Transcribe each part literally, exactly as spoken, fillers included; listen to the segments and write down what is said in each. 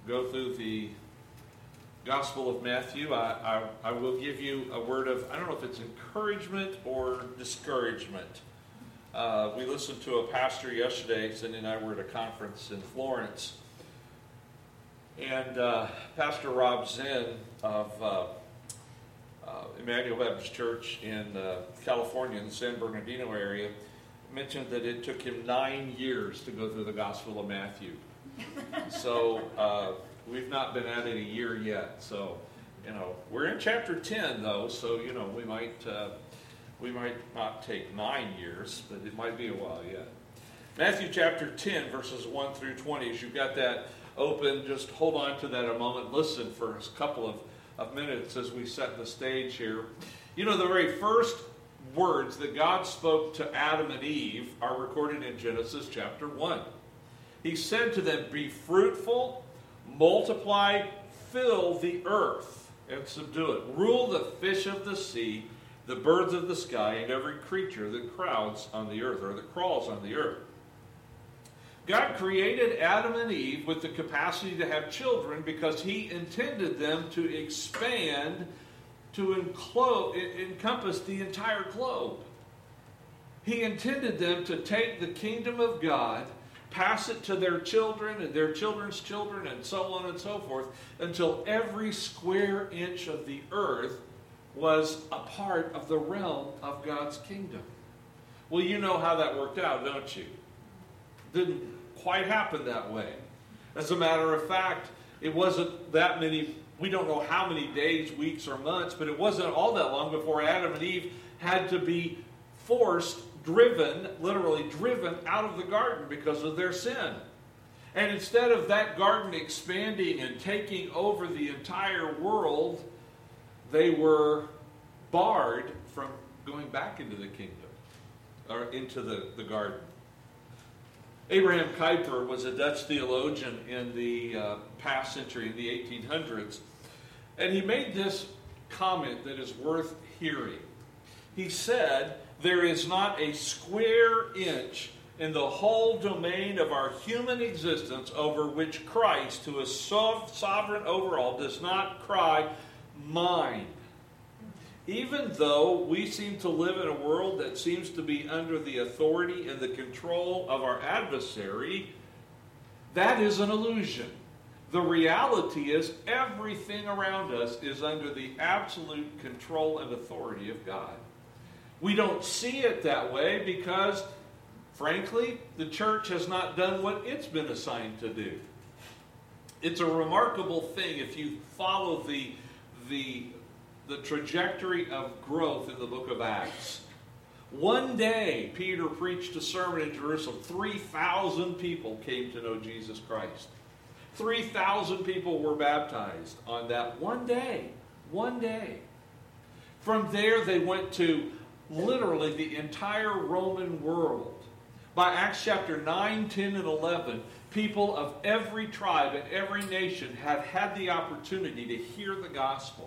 go through the Gospel of Matthew, I, I, I will give you a word of, I don't know if it's encouragement or discouragement. Uh, we listened to a pastor yesterday. Cindy and I were at a conference in Florence. And uh, Pastor Rob Zinn of uh, uh, Emmanuel Baptist Church in uh, California, in the San Bernardino area, mentioned that it took him nine years to go through the Gospel of Matthew. So uh, we've not been at it a year yet. So, you know, we're in chapter ten, though, so, you know, we might uh, we might not take nine years, but it might be a while yet. Matthew chapter ten, verses one through twenty. As you've got that open, just hold on to that a moment. Listen for a couple of, of minutes as we set the stage here. You know, the very first words that God spoke to Adam and Eve are recorded in Genesis chapter one. He said to them, "Be fruitful, multiply, fill the earth, and subdue it. Rule the fish of the sea, the birds of the sky, and every creature that crowds on the earth," or that crawls on the earth. God created Adam and Eve with the capacity to have children because He intended them to expand, to enclose, encompass the entire globe. He intended them to take the kingdom of God, pass it to their children and their children's children, and so on and so forth, until every square inch of the earth was a part of the realm of God's kingdom. Well, you know how that worked out, don't you? Didn't quite happen that way. As a matter of fact, it wasn't that many, we don't know how many days, weeks, or months, but it wasn't all that long before Adam and Eve had to be forced, driven, literally driven out of the garden because of their sin. And instead of that garden expanding and taking over the entire world, they were barred from going back into the kingdom, or into the, the garden. Abraham Kuyper was a Dutch theologian in the uh, past century, in the eighteen hundreds, and he made this comment that is worth hearing. He said, "There is not a square inch in the whole domain of our human existence over which Christ, who is so sovereign over all, does not cry, 'Mine.' Even though we seem to live in a world that seems to be under the authority and the control of our adversary, that is an illusion. The reality is everything around us is under the absolute control and authority of God. We don't see it that way because, frankly, the church has not done what it's been assigned to do. It's a remarkable thing if you follow the the the trajectory of growth in the book of Acts. One day, Peter preached a sermon in Jerusalem. three thousand people came to know Jesus Christ. three thousand people were baptized on that one day. One day. From there, they went to literally the entire Roman world. By Acts chapter nine, ten, and eleven, people of every tribe and every nation have had the opportunity to hear the gospel.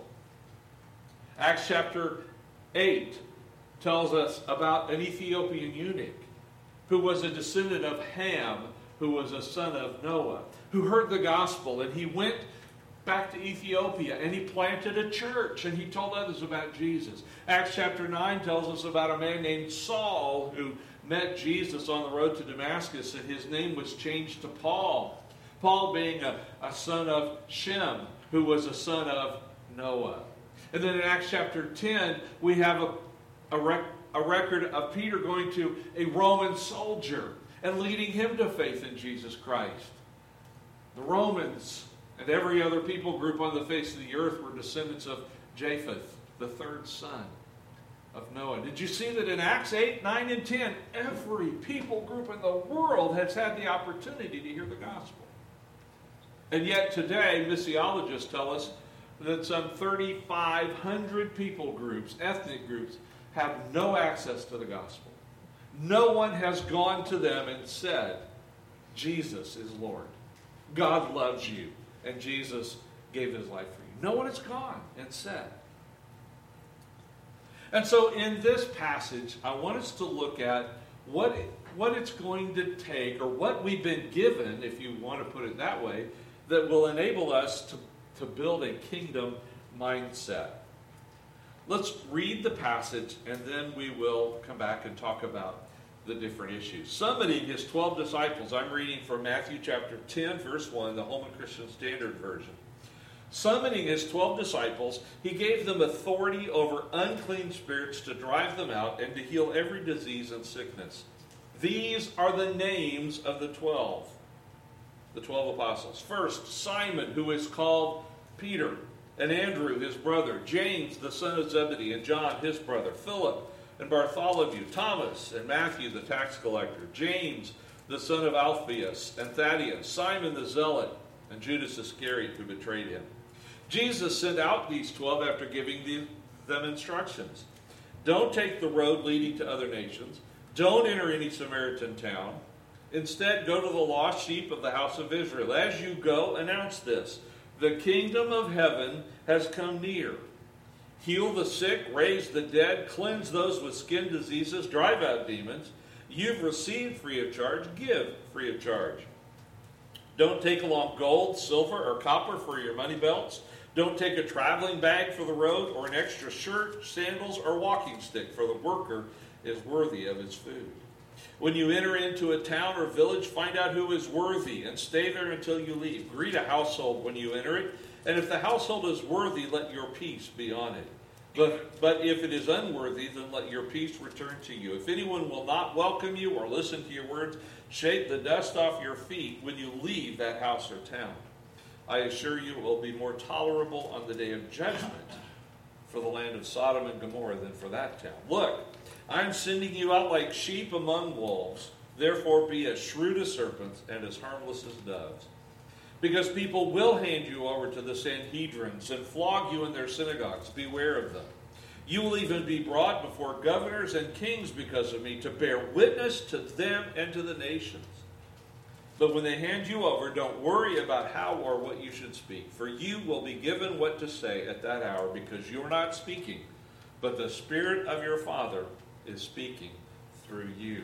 Acts chapter eight tells us about an Ethiopian eunuch who was a descendant of Ham, who was a son of Noah, who heard the gospel, and he went back to Ethiopia and he planted a church and he told others about Jesus. Acts chapter nine tells us about a man named Saul who met Jesus on the road to Damascus, and his name was changed to Paul. Paul being a, a son of Shem, who was a son of Noah. And then in Acts chapter ten, we have a, a, rec, a record of Peter going to a Roman soldier and leading him to faith in Jesus Christ. The Romans and every other people group on the face of the earth were descendants of Japheth, the third son of Noah. Did you see that in Acts eight, nine, and ten, every people group in the world has had the opportunity to hear the gospel? And yet today, missiologists tell us that some thirty-five hundred people groups, ethnic groups, have no access to the gospel. No one has gone to them and said, Jesus is Lord. God loves you, and Jesus gave his life for you. No one has gone and said. And so in this passage, I want us to look at what, what it's going to take, or what we've been given, if you want to put it that way, that will enable us to, to build a kingdom mindset. Let's read the passage, and then we will come back and talk about the different issues. Summoning his twelve disciples, I'm reading from Matthew chapter ten, verse one, the Holman Christian Standard Version. Summoning his twelve disciples, he gave them authority over unclean spirits to drive them out and to heal every disease and sickness. These are the names of the twelve, the twelve apostles. First, Simon, who is called Peter, and Andrew, his brother, James, the son of Zebedee, and John, his brother, Philip, and Bartholomew, Thomas, and Matthew, the tax collector, James, the son of Alphaeus, and Thaddeus, Simon the zealot, and Judas Iscariot, who betrayed him. Jesus sent out these twelve after giving the, them instructions. Don't take the road leading to other nations. Don't enter any Samaritan town. Instead, go to the lost sheep of the house of Israel. As you go, announce this: the kingdom of heaven has come near. Heal the sick, raise the dead, cleanse those with skin diseases, drive out demons. You've received free of charge, give free of charge. Don't take along gold, silver, or copper for your money belts. Don't take a traveling bag for the road, or an extra shirt, sandals, or walking stick, for the worker is worthy of his food. When you enter into a town or village, find out who is worthy and stay there until you leave. Greet a household when you enter it, and if the household is worthy, let your peace be on it. But, but if it is unworthy, then let your peace return to you. If anyone will not welcome you or listen to your words, shake the dust off your feet when you leave that house or town. I assure you it will be more tolerable on the day of judgment for the land of Sodom and Gomorrah than for that town. Look, I'm sending you out like sheep among wolves. Therefore be as shrewd as serpents and as harmless as doves. Because people will hand you over to the Sanhedrins and flog you in their synagogues. Beware of them. You will even be brought before governors and kings because of me, to bear witness to them and to the nations. But when they hand you over, don't worry about how or what you should speak, for you will be given what to say at that hour, because you are not speaking, but the Spirit of your Father is speaking through you.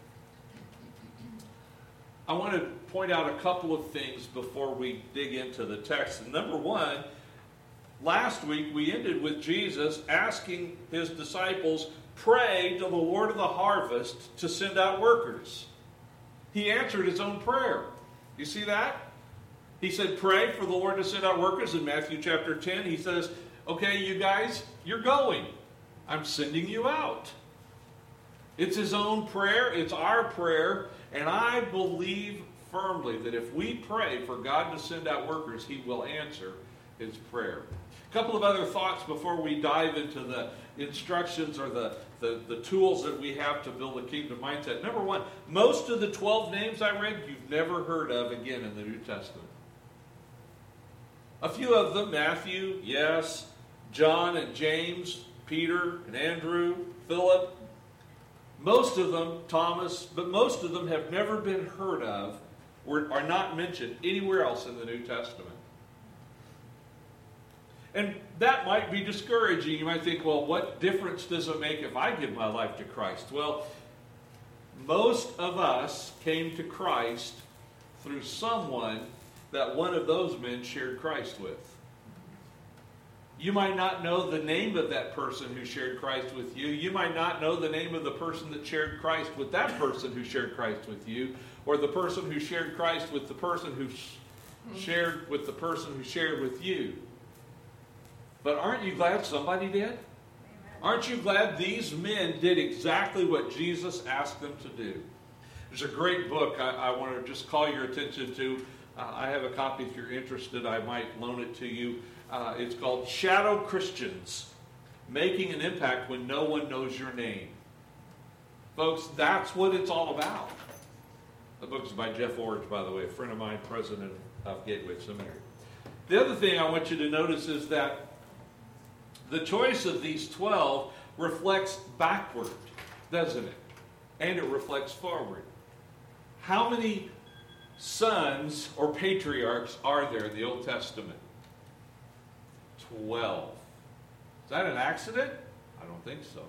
I want to point out a couple of things before we dig into the text. And number one, last week we ended with Jesus asking his disciples, pray to the Lord of the harvest to send out workers. He answered his own prayer. You see that? He said, pray for the Lord to send out workers in Matthew chapter ten. He says, okay, you guys, you're going. I'm sending you out. It's his own prayer. It's our prayer. And I believe firmly that if we pray for God to send out workers, he will answer his prayer. A couple of other thoughts before we dive into the instructions or the, the, the tools that we have to build a kingdom mindset. Number one, most of the twelve names I read, you've never heard of again in the New Testament. A few of them, Matthew, yes, John and James, Peter and Andrew, Philip, most of them, Thomas, but most of them have never been heard of or are not mentioned anywhere else in the New Testament. And that might be discouraging. You might think, well, what difference does it make if I give my life to Christ? Well, most of us came to Christ through someone that one of those men shared Christ with. You might not know the name of that person who shared Christ with you. You might not know the name of the person that shared Christ with that person who shared Christ with you, or the person who shared Christ with the person who sh- shared with the person who shared with you. But aren't you glad somebody did? Amen. Aren't you glad these men did exactly what Jesus asked them to do? There's a great book I, I want to just call your attention to. Uh, I have a copy if you're interested. I might loan it to you. Uh, it's called Shadow Christians, Making an Impact When No One Knows Your Name. Folks, that's what it's all about. The book is by Jeff Orridge, by the way, a friend of mine, president of Gateway Seminary. The other thing I want you to notice is that the choice of these twelve reflects backward, doesn't it? And it reflects forward. How many sons or patriarchs are there in the Old Testament? Twelve. Is that an accident? I don't think so.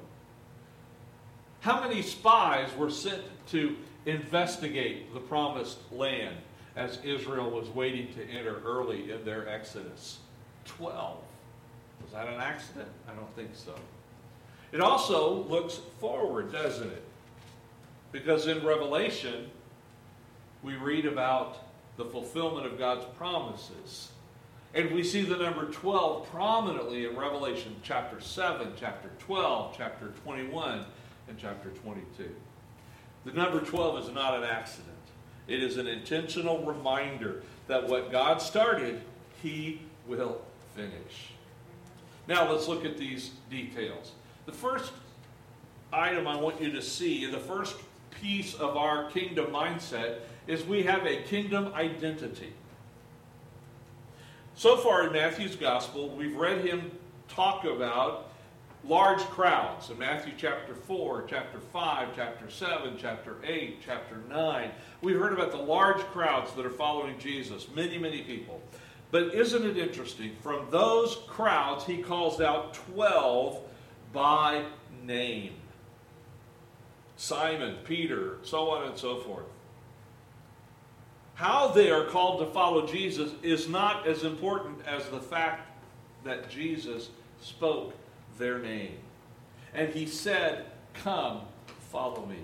How many spies were sent to investigate the promised land? as Israel was waiting to enter early in their Exodus? Twelve. Was that an accident? I don't think so. It also looks forward, doesn't it? Because in Revelation, we read about the fulfillment of God's promises. And we see the number twelve prominently in Revelation chapter seven, chapter twelve, chapter twenty-one, and chapter twenty-two. The number twelve is not an accident. It is an intentional reminder that what God started, He will finish. Now let's look at these details. The first item I want you to see, the first piece of our kingdom mindset, is we have a kingdom identity. So far in Matthew's gospel, we've read him talk about large crowds. In Matthew chapter four, chapter five, chapter seven, chapter eight, chapter nine, we heard about the large crowds that are following Jesus. Many, many people. But isn't it interesting? From those crowds, he calls out twelve by name. Simon, Peter, so on and so forth. How they are called to follow Jesus is not as important as the fact that Jesus spoke their name. And he said, "Come, follow me."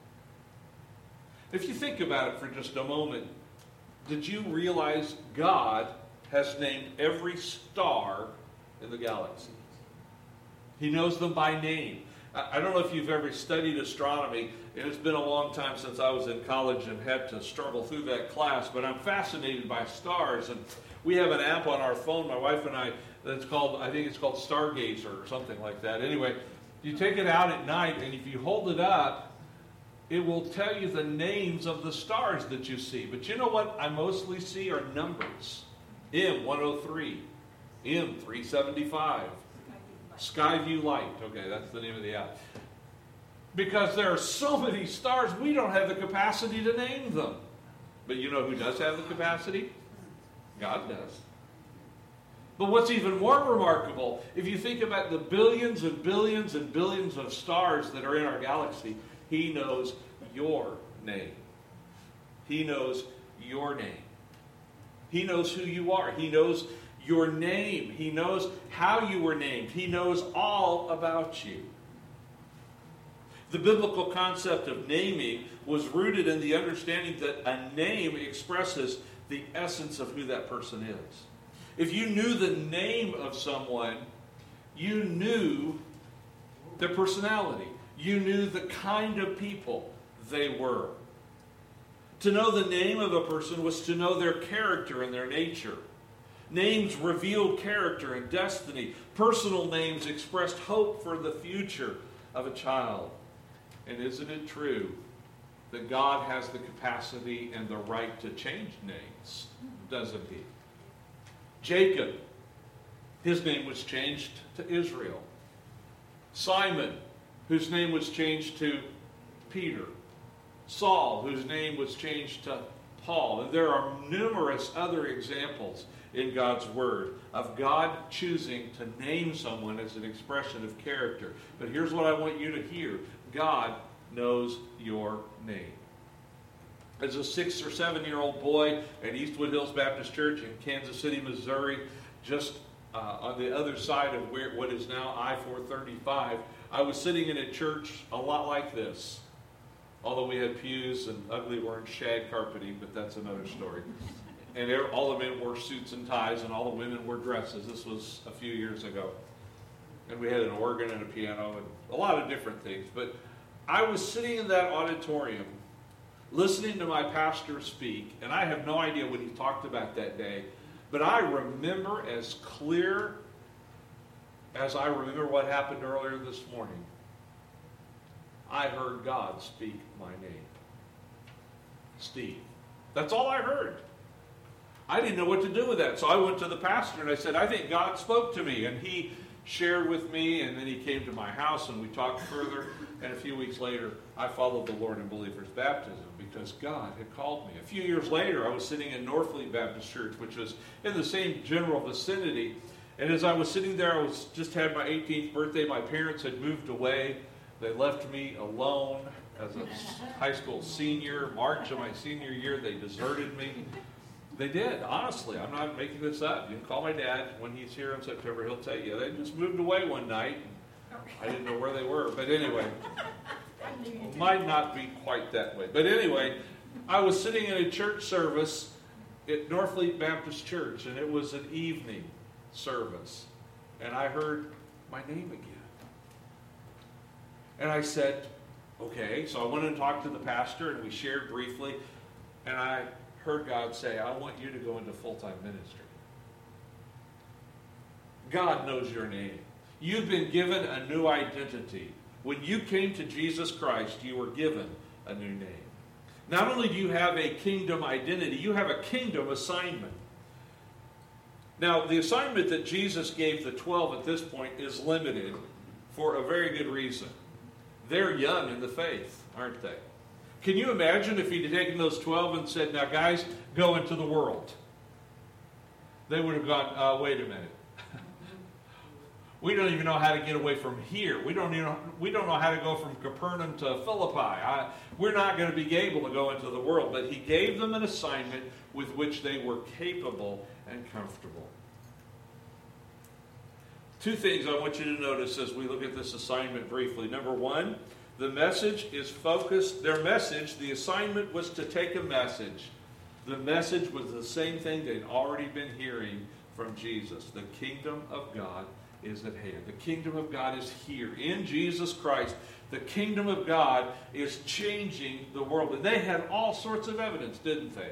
If you think about it for just a moment, did you realize God has named every star in the galaxy? He knows them by name. I don't know if you've ever studied astronomy. It's been a long time since I was in college and had to struggle through that class, but I'm fascinated by stars. And we have an app on our phone, my wife and I, that's called, I think it's called Stargazer or something like that. Anyway, you take it out at night, and if you hold it up, it will tell you the names of the stars that you see. But you know what I mostly see are numbers. M one oh three, M three seventy-five. Skyview Light. Okay, that's the name of the app. Because there are so many stars, we don't have the capacity to name them. But you know who does have the capacity? God does. But what's even more remarkable, if you think about the billions and billions and billions of stars that are in our galaxy, He knows your name. He knows your name. He knows who you are. He knows your name. He knows how you were named. He knows all about you. The biblical concept of naming was rooted in the understanding that a name expresses the essence of who that person is. If you knew the name of someone, you knew their personality. You knew the kind of people they were. To know the name of a person was to know their character and their nature. Names revealed character and destiny. Personal names expressed hope for the future of a child. And isn't it true that God has the capacity and the right to change names? Doesn't He? Jacob, his name was changed to Israel. Simon, whose name was changed to Peter. Saul, whose name was changed to Paul. And there are numerous other examples in God's Word of God choosing to name someone as an expression of character. But here's what I want you to hear. God knows your name. As a six or seven year old boy at Eastwood Hills Baptist Church in Kansas City, Missouri, just uh, on the other side of where, what is now I four thirty-five, I was sitting in a church a lot like this. Although we had pews and ugly orange shag carpeting, but that's another story. And all the men wore suits and ties, and all the women wore dresses. This was a few years ago. And we had an organ and a piano and a lot of different things. But I was sitting in that auditorium, listening to my pastor speak, and I have no idea what he talked about that day, but I remember as clear as I remember what happened earlier this morning. I heard God speak my name. Steve. That's all I heard. I didn't know what to do with that. So I went to the pastor and I said, I think God spoke to me. And he shared with me, and then he came to my house and we talked further. And a few weeks later, I followed the Lord in believer's baptism because God had called me. A few years later, I was sitting in Northfleet Baptist Church, which was in the same general vicinity. And as I was sitting there, I was just had my eighteenth birthday. My parents had moved away. They left me alone. as a high school senior. March of my senior year, they deserted me. They did, honestly. I'm not making this up. You can call my dad when he's here in September. He'll tell you. They just moved away one night. I didn't know where they were. But anyway, it might not be quite that way. But anyway, I was sitting in a church service at Northfleet Baptist Church, and it was an evening service. And I heard my name again. And I said, okay. So I went and talked to the pastor, and we shared briefly. And I heard God say, I want you to go into full-time ministry. God knows your name. You've been given a new identity. When you came to Jesus Christ, you were given a new name. Not only do you have a kingdom identity, you have a kingdom assignment. Now, the assignment that Jesus gave the twelve at this point is limited for a very good reason. They're young in the faith, aren't they? Can you imagine if he'd had taken those twelve and said, now guys, go into the world? They would have gone, uh, wait a minute. We don't even know how to get away from here. We don't even know, we don't know how to go from Capernaum to Philippi. I, we're not going to be able to go into the world. But he gave them an assignment with which they were capable and comfortable. Two things I want you to notice as we look at this assignment briefly. Number one, the message is focused. Their message, the assignment was to take a message. The message was the same thing they'd already been hearing from Jesus. The kingdom of God is at hand. The kingdom of God is here in Jesus Christ. The kingdom of God is changing the world. And they had all sorts of evidence, didn't they?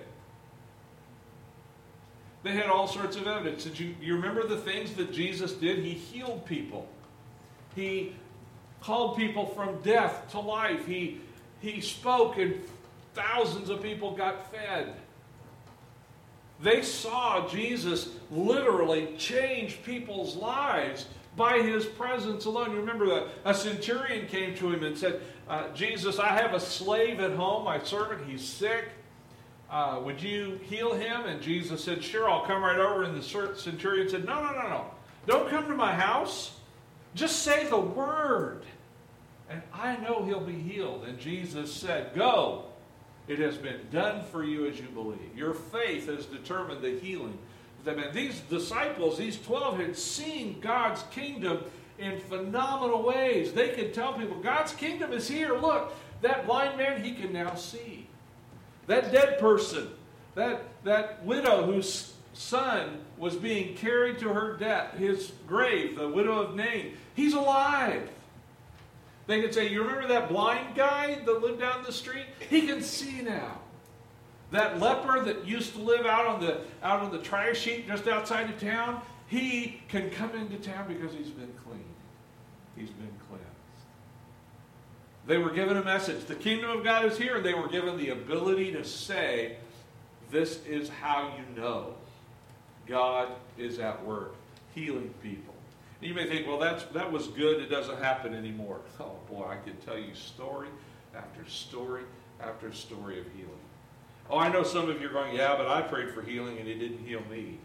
They had all sorts of evidence. Did you, you remember the things that Jesus did? He healed people. He called people from death to life. He, he spoke and thousands of people got fed. They saw Jesus literally change people's lives by his presence alone. You remember that a centurion came to him and said, uh, Jesus, I have a slave at home, my servant, he's sick. Uh, would you heal him? And Jesus said, sure, I'll come right over. And the centurion said, no, no, no, no. Don't come to my house. Just say the word, and I know he'll be healed. And Jesus said, go. It has been done for you as you believe. Your faith has determined the healing of that man. These disciples, these twelve, had seen God's kingdom in phenomenal ways. They could tell people, God's kingdom is here. Look, that blind man, he can now see. That dead person, that, that widow whose son was being carried to her death, his grave, the widow of Nain, he's alive. They could say, you remember that blind guy that lived down the street? He can see now. That leper that used to live out on the out on the trash heap just outside of town, he can come into town because he's been clean. He's been cleansed. They were given a message. The kingdom of God is here, and they were given the ability to say, this is how you know God is at work, healing people. You may think, well, that's, that was good. It doesn't happen anymore. Oh, boy, I could tell you story after story after story of healing. Oh, I know some of you are going, yeah, but I prayed for healing and he didn't heal me.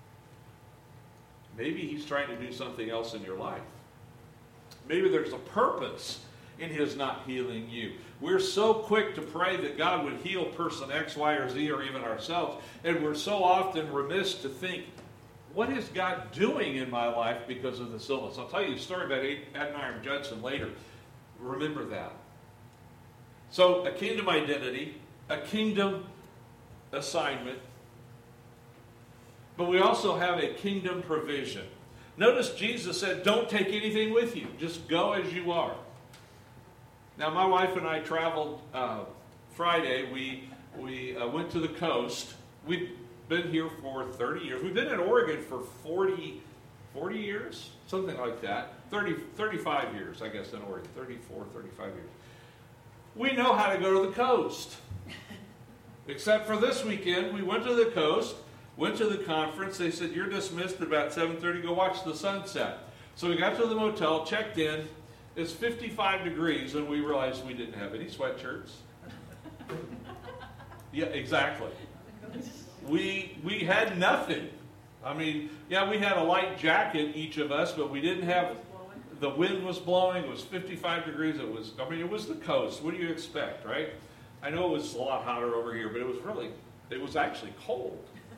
Maybe he's trying to do something else in your life. Maybe there's a purpose in his not healing you. We're so quick to pray that God would heal person X, Y, or Z, or even ourselves, and we're so often remiss to think, what is God doing in my life because of this illness? I'll tell you a story about Adoniram Judson later. Remember that. So, a kingdom identity, a kingdom assignment, but we also have a kingdom provision. Notice Jesus said, don't take anything with you. Just go as you are. Now, my wife and I traveled uh, Friday. We, we uh, went to the coast. We've been here for thirty years. We've been in Oregon for forty, forty years, something like that. thirty, thirty-five years, I guess, in Oregon. thirty-four, thirty-five years. We know how to go to the coast. Except for this weekend, we went to the coast, went to the conference. They said, you're dismissed at about seven thirty. Go watch the sunset. So we got to the motel, checked in. It's fifty-five degrees, and we realized we didn't have any sweatshirts. Yeah, exactly. We we had nothing. I mean, yeah, we had a light jacket, each of us, but we didn't have the wind was blowing, it was fifty-five degrees, it was, I mean, it was the coast. What do you expect, right? I know it was a lot hotter over here, but it was really, it was actually cold.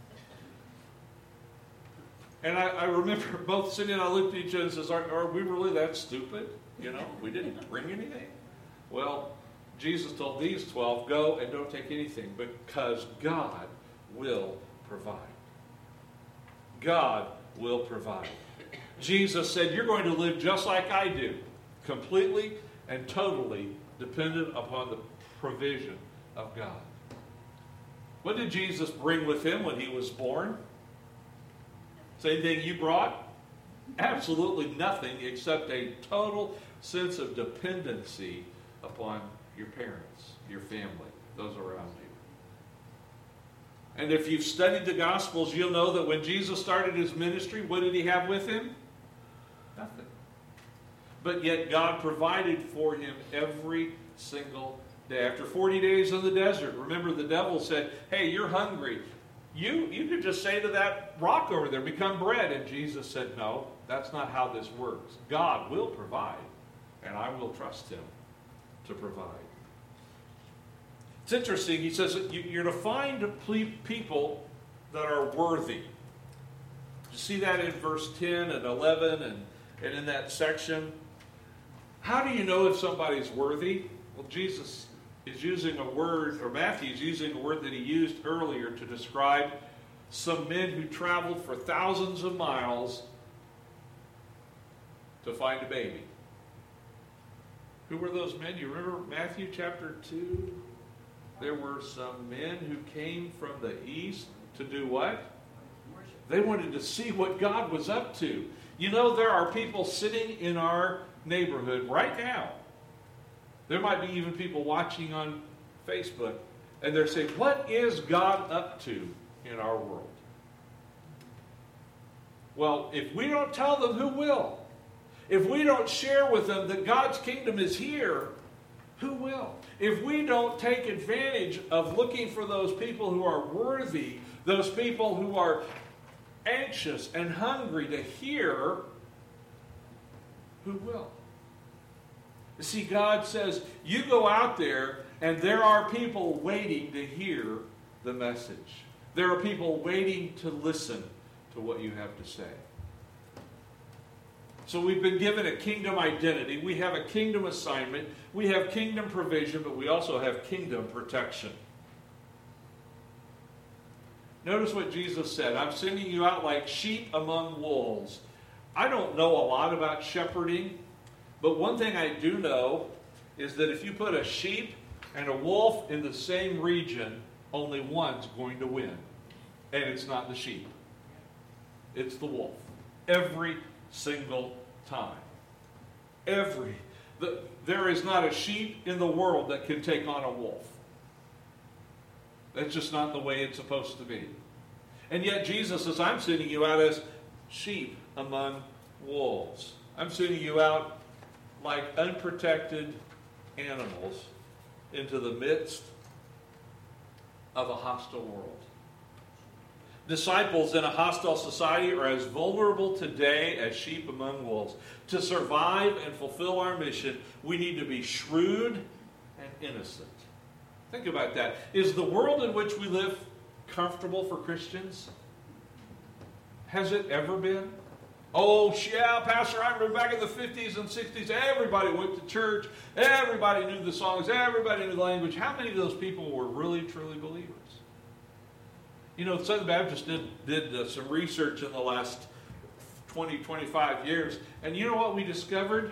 And I, I remember both Cindy and I looked at each other and says, are, are we really that stupid? You know, we didn't bring anything. Well, Jesus told these twelve, go and don't take anything, because God will provide. God will provide. Jesus said, you're going to live just like I do, completely and totally dependent upon the provision of God. What did Jesus bring with him when he was born? Same thing you brought? Absolutely nothing except a total sense of dependency upon your parents, your family, those around you. And if you've studied the Gospels, you'll know that when Jesus started his ministry, what did he have with him? Nothing. But yet God provided for him every single day. After forty days in the desert, remember the devil said, hey, you're hungry. You, you could just say to that rock over there, become bread. And Jesus said, no, that's not how this works. God will provide, and I will trust him to provide. It's interesting. He says that you're to find people that are worthy. You see that in verse ten and eleven and, and in that section. How do you know if somebody's worthy? Well, Jesus is using a word, or Matthew is using a word that he used earlier to describe some men who traveled for thousands of miles to find a baby. Who were those men? You remember Matthew chapter two? There were some men who came from the east to do what? They wanted to see what God was up to. You know, there are people sitting in our neighborhood right now. There might be even people watching on Facebook, and they're saying, what is God up to in our world? Well, if we don't tell them, who will? If we don't share with them that God's kingdom is here, who will? If we don't take advantage of looking for those people who are worthy, those people who are anxious and hungry to hear, who will? You see, God says, you go out there and there are people waiting to hear the message. There are people waiting to listen to what you have to say. So we've been given a kingdom identity. We have a kingdom assignment. We have kingdom provision, but we also have kingdom protection. Notice what Jesus said. I'm sending you out like sheep among wolves. I don't know a lot about shepherding, but one thing I do know is that if you put a sheep and a wolf in the same region, only one's going to win. And it's not the sheep. It's the wolf. Every single time. Every. The, there is not a sheep in the world that can take on a wolf. That's just not the way it's supposed to be. And yet Jesus says, I'm sending you out as sheep among wolves. I'm sending you out like unprotected animals into the midst of a hostile world. Disciples in a hostile society are as vulnerable today as sheep among wolves. To survive and fulfill our mission, we need to be shrewd and innocent. Think about that. Is the world in which we live comfortable for Christians? Has it ever been? Oh, yeah, Pastor, I remember back in the fifties and sixties, everybody went to church, everybody knew the songs, everybody knew the language. How many of those people were really, truly believers? You know, Southern Baptist did, did uh, some research in the last twenty, twenty-five years, and you know what we discovered?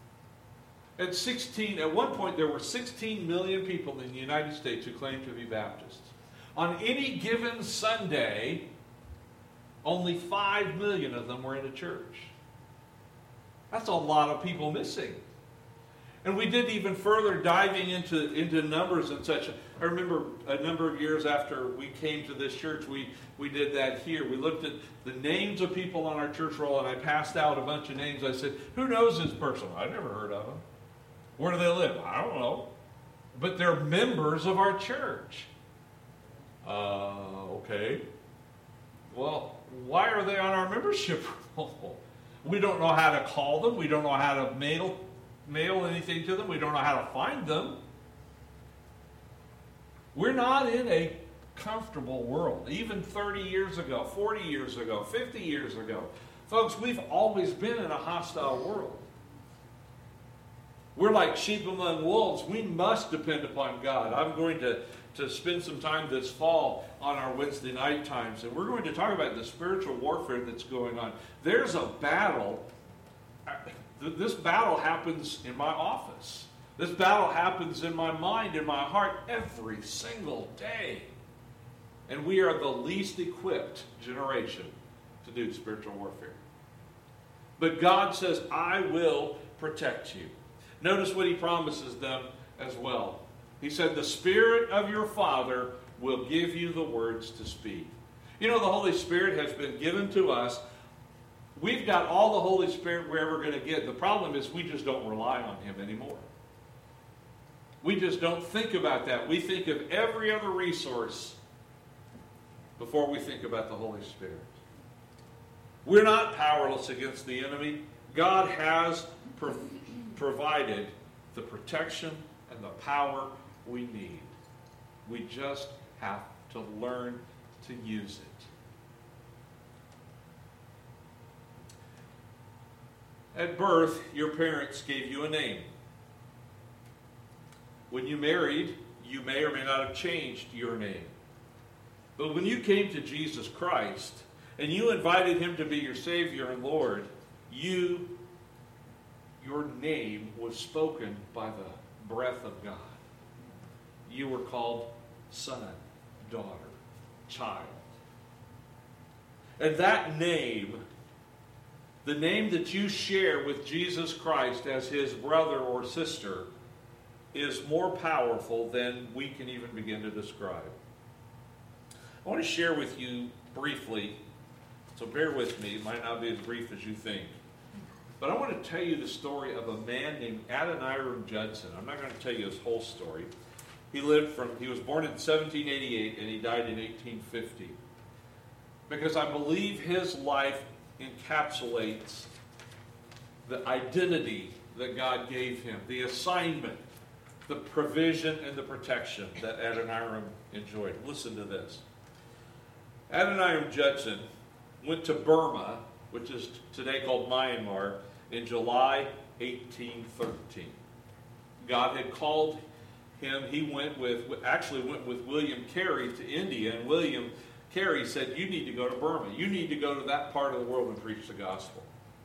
At sixteen, at one point there were sixteen million people in the United States who claimed to be Baptists. On any given Sunday, only five million of them were in a church. That's a lot of people missing. And we did even further diving into, into numbers and such. I remember a number of years after we came to this church, we, we did that here. We looked at the names of people on our church roll, and I passed out a bunch of names. I said, who knows this person? I've never heard of them. Where do they live? I don't know. But they're members of our church. Uh, okay. Well, why are they on our membership roll? We don't know how to call them. We don't know how to mail, mail anything to them. We don't know how to find them. We're not in a comfortable world. Even thirty years ago, forty years ago, fifty years ago. Folks, we've always been in a hostile world. We're like sheep among wolves. We must depend upon God. I'm going to, to spend some time this fall on our Wednesday night times, and we're going to talk about the spiritual warfare that's going on. There's a battle. This battle happens in my office. This battle happens in my mind, in my heart, every single day. And we are the least equipped generation to do spiritual warfare. But God says, I will protect you. Notice what he promises them as well. He said, the Spirit of your Father will give you the words to speak. You know, the Holy Spirit has been given to us. We've got all the Holy Spirit we're ever going to get. The problem is we just don't rely on him anymore. We just don't think about that. We think of every other resource before we think about the Holy Spirit. We're not powerless against the enemy. God has pro- provided the protection and the power we need. We just have to learn to use it. At birth, your parents gave you a name. When you married, you may or may not have changed your name. But when you came to Jesus Christ and you invited him to be your Savior and Lord, you, your name was spoken by the breath of God. You were called son, daughter, child. And that name, the name that you share with Jesus Christ as his brother or sister, is more powerful than we can even begin to describe. I want to share with you briefly, so bear with me, it might not be as brief as you think, but I want to tell you the story of a man named Adoniram Judson. I'm not going to tell you his whole story. He lived from, he was born in seventeen eighty-eight and he died in eighteen fifty. Because I believe his life encapsulates the identity that God gave him, the assignment, the provision and the protection that Adoniram enjoyed. Listen to this. Adoniram Judson went to Burma, which is today called Myanmar, in July eighteen thirteen. God had called him. He went with, actually went with William Carey to India, and William Carey said, you need to go to Burma. You need to go to that part of the world and preach the gospel.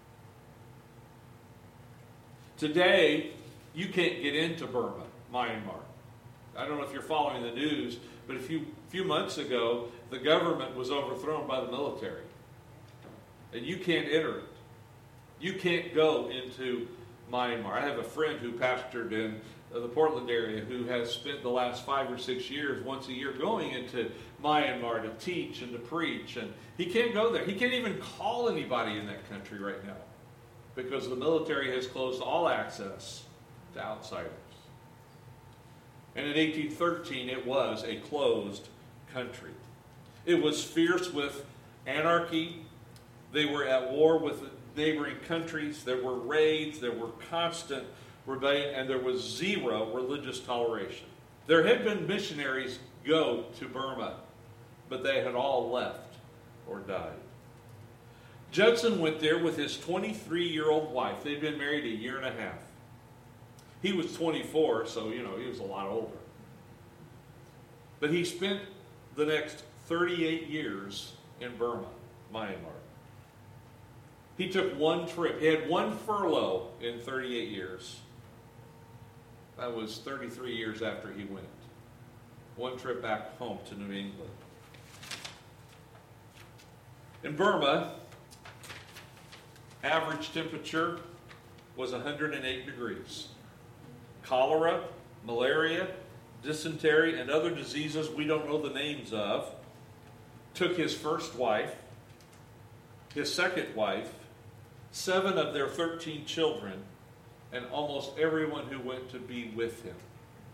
Today, you can't get into Burma, Myanmar. I don't know if you're following the news, but a few, few months ago, the government was overthrown by the military. And you can't enter it. You can't go into Myanmar. I have a friend who pastored in the Portland area who has spent the last five or six years, once a year, going into Myanmar to teach and to preach. And he can't go there. He can't even call anybody in that country right now because the military has closed all access to outsiders. And in eighteen thirteen, it was a closed country. It was fierce with anarchy. They were at war with neighboring countries. There were raids. There were constant rebellion. And there was zero religious toleration. There had been missionaries go to Burma, but they had all left or died. Judson went there with his twenty-three-year-old wife. They'd been married a year and a half. He was twenty-four, so, you know, he was a lot older. But he spent the next thirty-eight years in Burma, Myanmar. He took one trip. He had one furlough in thirty-eight years. That was thirty-three years after he went. One trip back home to New England. In Burma, average temperature was one hundred eight degrees. Cholera, malaria, dysentery, and other diseases we don't know the names of took his first wife, his second wife, seven of their thirteen children, and almost everyone who went to be with him.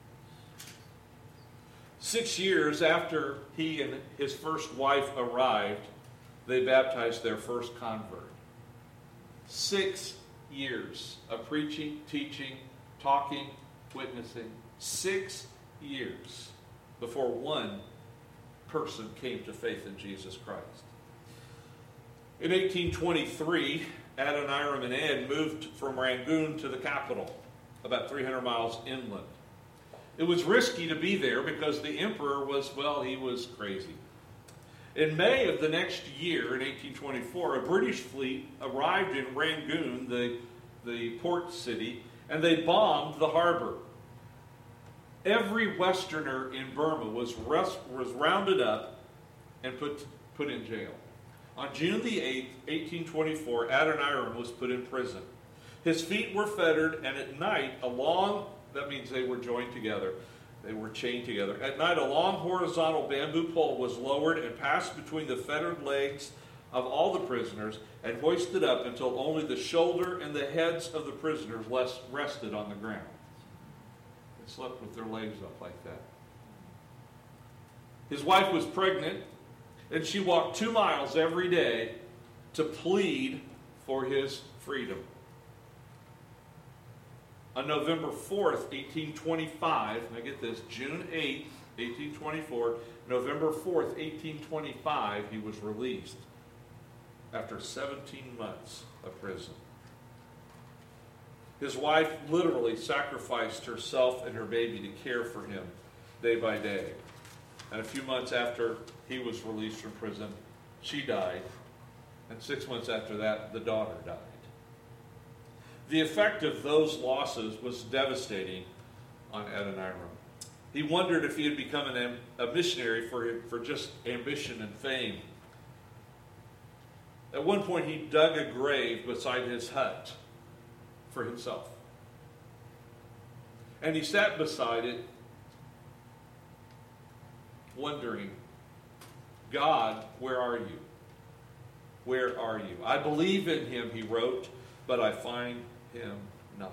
Six years after he and his first wife arrived, they baptized their first convert. Six years of preaching, teaching, talking, witnessing. Six years before one person came to faith in Jesus Christ. In eighteen twenty-three, Adoniram and Ed moved from Rangoon to the capital, about three hundred miles inland. It was risky to be there because the emperor was, well, he was crazy. In May of the next year, in eighteen twenty-four, a British fleet arrived in Rangoon, the, the port city, and they bombed the harbor. Every Westerner in Burma was, rest, was rounded up and put, put in jail. On June the eighth, eighteen twenty-four, Adoniram was put in prison. His feet were fettered, and at night, a long, that means they were joined together, they were chained together. At night, a long horizontal bamboo pole was lowered and passed between the fettered legs of all the prisoners and hoisted up until only the shoulder and the heads of the prisoners rested on the ground. They slept with their legs up like that. His wife was pregnant, and she walked two miles every day to plead for his freedom. On November fourth, eighteen twenty-five, and I get this, June eighth, eighteen twenty-four, November fourth, eighteen twenty-five, he was released after seventeen months of prison. His wife literally sacrificed herself and her baby to care for him day by day. And a few months after he was released from prison, she died. And six months after that, the daughter died. The effect of those losses was devastating on Adoniram. He wondered if he had become an, a missionary for, for just ambition and fame. At one point, he dug a grave beside his hut for himself. And he sat beside it, wondering, God, where are you? Where are you? I believe in him, he wrote, but I find him not.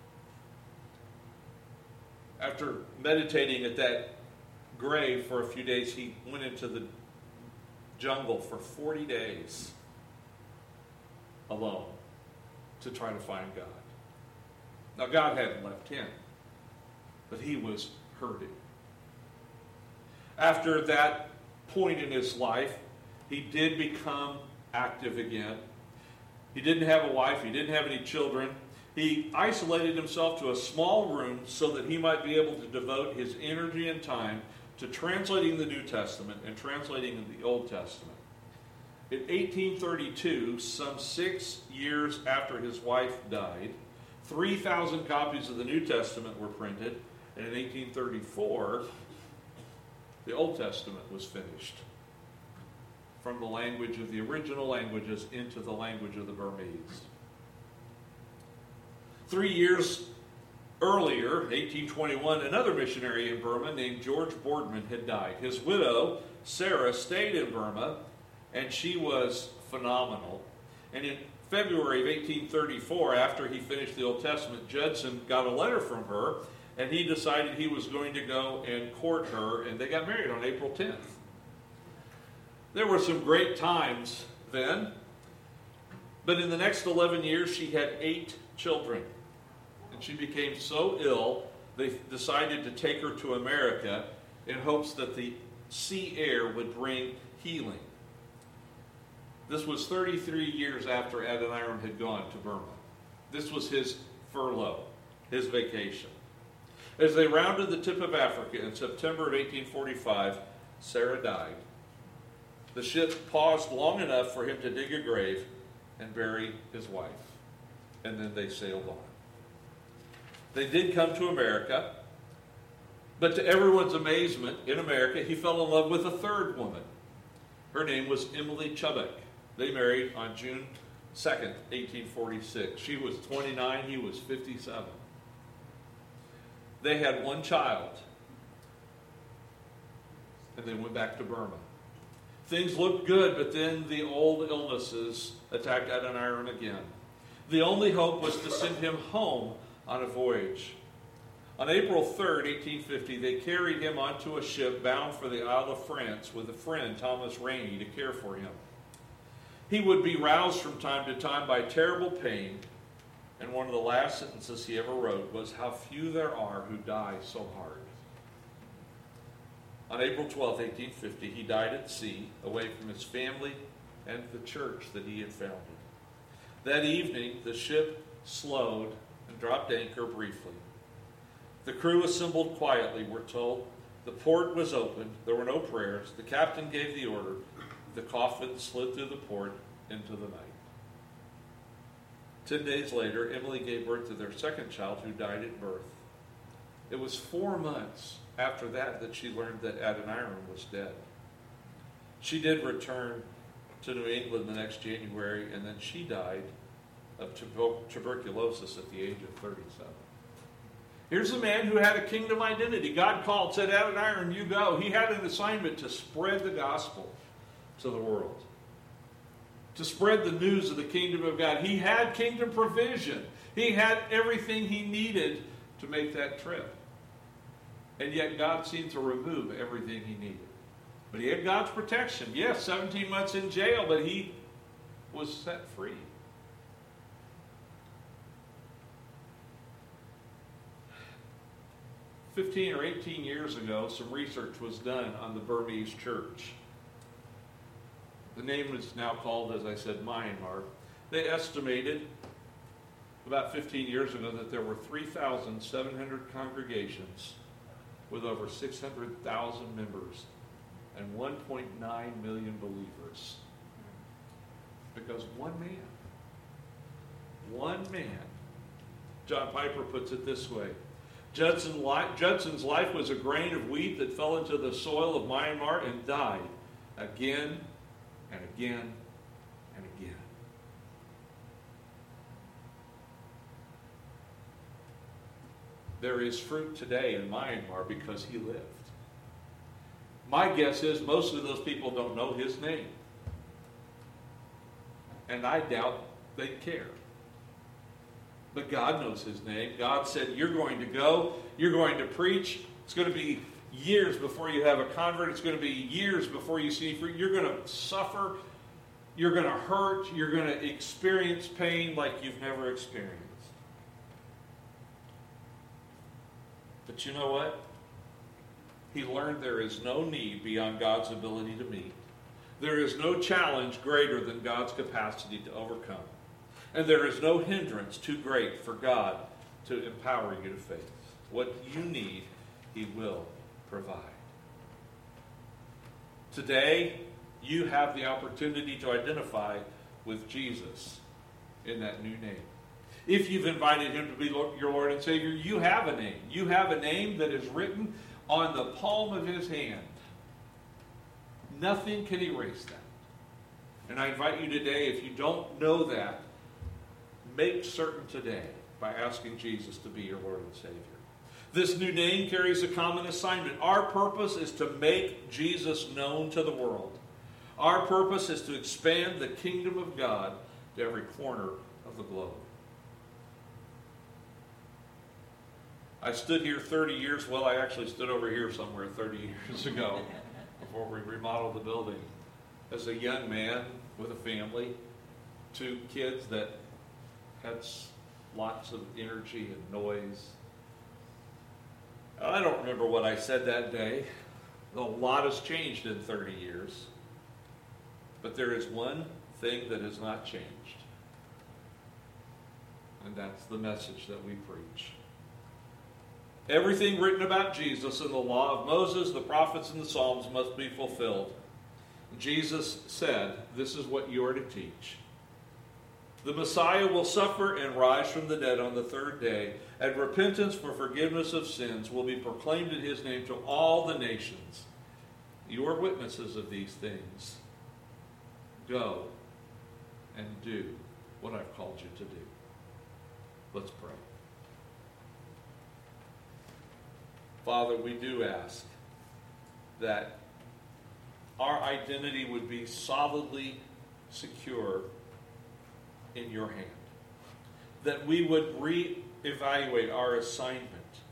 After meditating at that grave for a few days, he went into the jungle for forty days alone to try to find God. Now, God hadn't left him, but he was hurting. After that point in his life, he did become active again. He didn't have a wife. He didn't have any children. He isolated himself to a small room so that he might be able to devote his energy and time to translating the New Testament and translating the Old Testament. In eighteen thirty-two, some six years after his wife died, three thousand copies of the New Testament were printed, and in eighteen thirty-four, the Old Testament was finished from the language of the original languages into the language of the Burmese. Three years earlier, eighteen twenty-one, another missionary in Burma named George Boardman had died. His widow, Sarah, stayed in Burma, and she was phenomenal. And in February of eighteen thirty-four, after he finished the Old Testament, Judson got a letter from her, and he decided he was going to go and court her, and they got married on April tenth. There were some great times then, but in the next eleven years, she had eight children. And she became so ill, they decided to take her to America in hopes that the sea air would bring healing. This was thirty-three years after Adoniram had gone to Burma. This was his furlough, his vacation. As they rounded the tip of Africa in September of eighteen forty-five, Sarah died. The ship paused long enough for him to dig a grave and bury his wife. And then they sailed on. They did come to America, but to everyone's amazement, in America, he fell in love with a third woman. Her name was Emily Chubbuck. They married on June second, eighteen forty-six. She was twenty-nine, he was fifty-seven. They had one child, and they went back to Burma. Things looked good, but then the old illnesses attacked Adoniram again. The only hope was to send him home on a voyage. On April third, eighteen fifty, they carried him onto a ship bound for the Isle of France with a friend, Thomas Rainey, to care for him. He would be roused from time to time by terrible pain, and one of the last sentences he ever wrote was, "How few there are who die so hard." On April twelfth, eighteen fifty, he died at sea, away from his family and the church that he had founded. That evening, the ship slowed and dropped anchor briefly. The crew assembled quietly, we're told. The port was open. There were no prayers. The captain gave the order. The coffin slid through the port into the night. Ten days later, Emily gave birth to their second child, who died at birth. It was four months after that that she learned that Adoniram was dead. She did return to New England the next January, and then she died of tuber- tuberculosis at the age of thirty-seven. Here's a man who had a kingdom identity. God called, said, "Adoniram, you go." He had an assignment to spread the gospel to the world, to spread the news of the kingdom of God. He had kingdom provision. He had everything he needed to make that trip. And yet God seemed to remove everything he needed. But he had God's protection. Yes, seventeen months in jail, but he was set free. Fifteen or eighteen years ago, some research was done on the Burmese church. The name is now called, as I said, Myanmar. They estimated about fifteen years ago that there were three thousand seven hundred congregations with over six hundred thousand members and one point nine million believers. Because one man, one man, John Piper puts it this way: Judson li- Judson's life was a grain of wheat that fell into the soil of Myanmar and died again and again and again. There is fruit today in Myanmar because he lived. My guess is most of those people don't know his name. And I doubt they care. But God knows his name. God said, "You're going to go. You're going to preach. It's going to be years before you have a convert. It's going to be years before you see fruit. You're going to suffer. You're going to hurt. You're going to experience pain like you've never experienced." But you know what? He learned there is no need beyond God's ability to meet. There is no challenge greater than God's capacity to overcome. And there is no hindrance too great for God to empower you to face. What you need, he will provide. Today, you have the opportunity to identify with Jesus in that new name. If you've invited him to be your Lord and Savior, you have a name. You have a name that is written on the palm of his hand. Nothing can erase that. And I invite you today, if you don't know that, make certain today by asking Jesus to be your Lord and Savior. This new name carries a common assignment. Our purpose is to make Jesus known to the world. Our purpose is to expand the kingdom of God to every corner of the globe. I stood here thirty years, well, I actually stood over here somewhere thirty years ago before we remodeled the building. As a young man with a family, two kids that had lots of energy and noise. I don't remember what I said that day. A lot has changed in thirty years. But there is one thing that has not changed. And that's the message that we preach. Everything written about Jesus in the law of Moses, the prophets, and the Psalms must be fulfilled. Jesus said, this is what you are to teach. The Messiah will suffer and rise from the dead on the third day, and repentance for forgiveness of sins will be proclaimed in his name to all the nations. You are witnesses of these things. Go and do what I've called you to do. Let's pray. Father, we do ask that our identity would be solidly secure in your hand. That we would reevaluate our assignment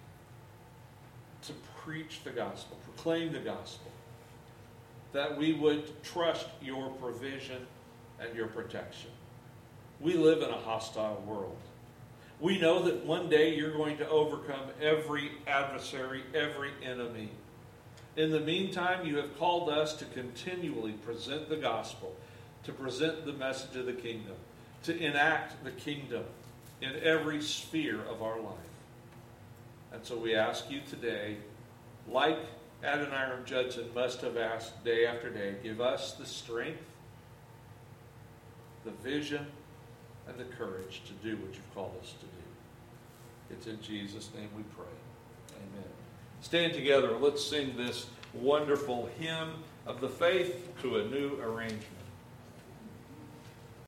to preach the gospel, proclaim the gospel. That we would trust your provision and your protection. We live in a hostile world. We know that one day you're going to overcome every adversary, every enemy. In the meantime, you have called us to continually present the gospel, to present the message of the kingdom, to enact the kingdom in every sphere of our life. And so we ask you today, like Adoniram Judson must have asked day after day, give us the strength, the vision, and the courage to do what you've called us to do. It's in Jesus' name we pray. Amen. Stand together. Let's sing this wonderful hymn of the faith to a new arrangement.